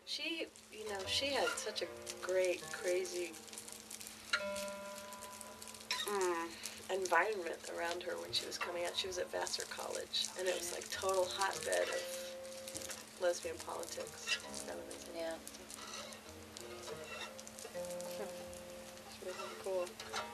She, you know, she had such a great, crazy environment around her when she was coming out. She was at Vassar College, and it was like total hotbed of lesbian politics. That was amazing. Yeah. She was really cool.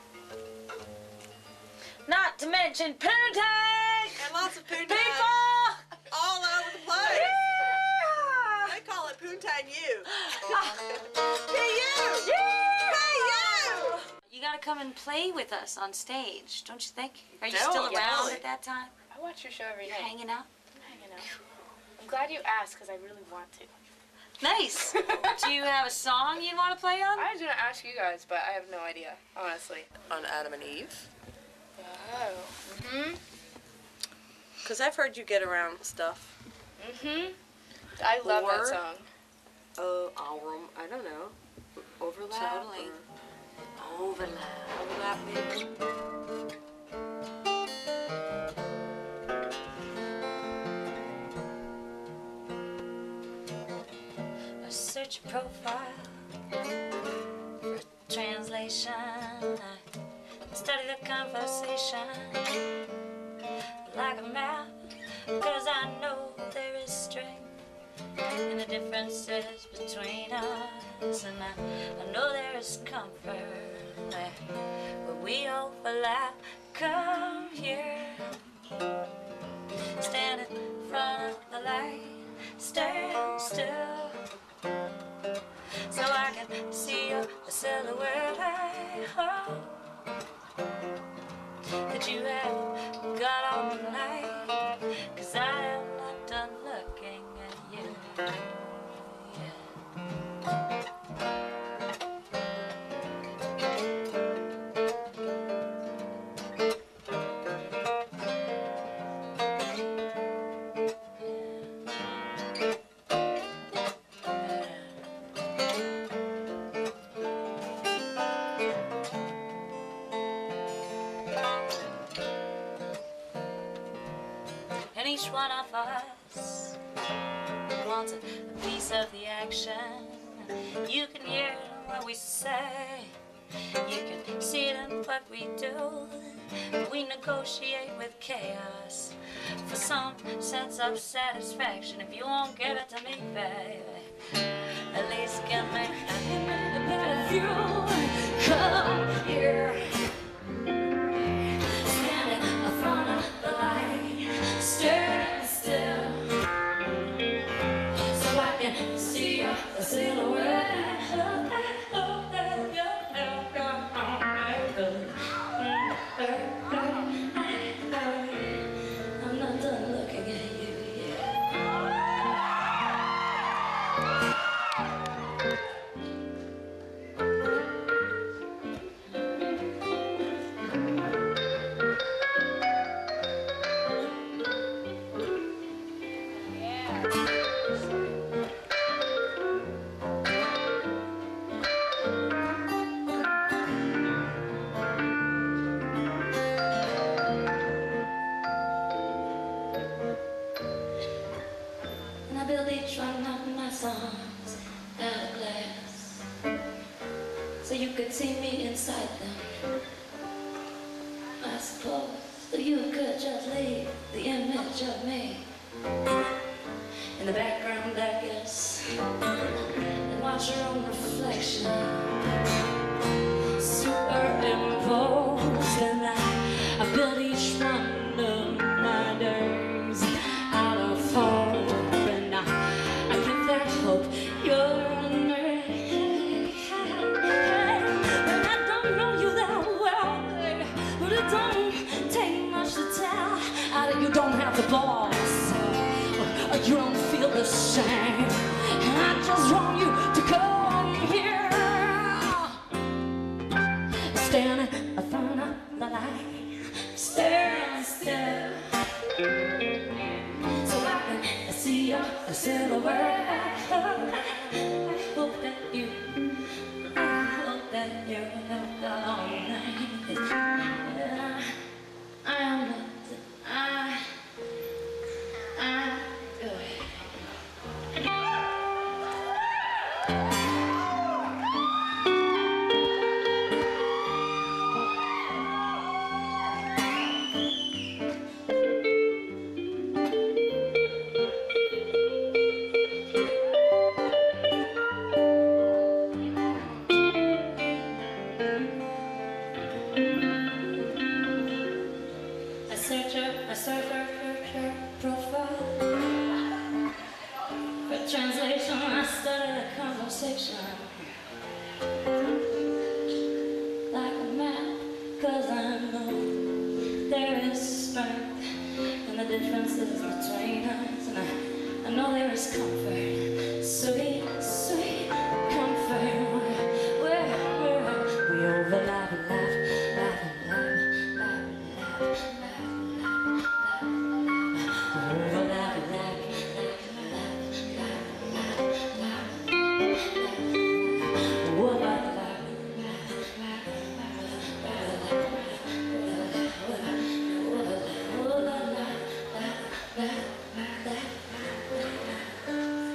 Not to mention poontang! And lots of poontang People! all over the place. Yeah! They call it poontang you. Hey you! Yeah! Hey you! You gotta come and play with us on stage, don't you think? Are you No, still yeah, around really. at that time? I watch your show every You're night. hanging out? I'm hanging out. I'm glad you asked because I really want to. Nice. Do you have a song you'd want to play on? I was gonna ask you guys, but I have no idea, honestly. On Adam and Eve. Oh. Mhm. Because I've heard you get around stuff. Mhm. I love Or- that song. I don't know. Overlap? Totally. Overlap. Overlap maybe? A search profile for translation. I study the conversation like a map, cause I know there is strength in the differences between us, and I know there is comfort where we overlap. Come here, stand in front of the light, stand still, so I can see your silhouette. I hope that you have got all night, cause I am not done looking at you. And each one of us wants a piece of the action. You can hear what we say, you can see it in what we do. We negotiate with chaos for some sense of satisfaction. If you won't give it to me, baby, at least give me a bit of you. Come here, standing in front of the light, stand still, so I can see your silhouette. I'm not done looking at you yet. And I build each one of my songs out of glass, so you could see me inside them. I suppose that you could just leave the image of me in the background, I guess, and watch your own reflection superimposed. And I build each one of my days out of hope, and I give that hope your name. And I don't know you that well, but it don't take much to tell. Either you don't have the balls, or you don't feel the same. And I just want you to come here, standing in front of the light, staring translation, I started a conversation like a man, 'cause I know there is strength in the differences between us, and I know there is comfort, sweet, sweet comfort. We overlap and laugh, laugh and laugh, laugh and laugh, laugh and laugh. Overlap and laugh, what about the laugh?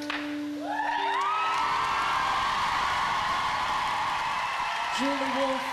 Julie Wolf.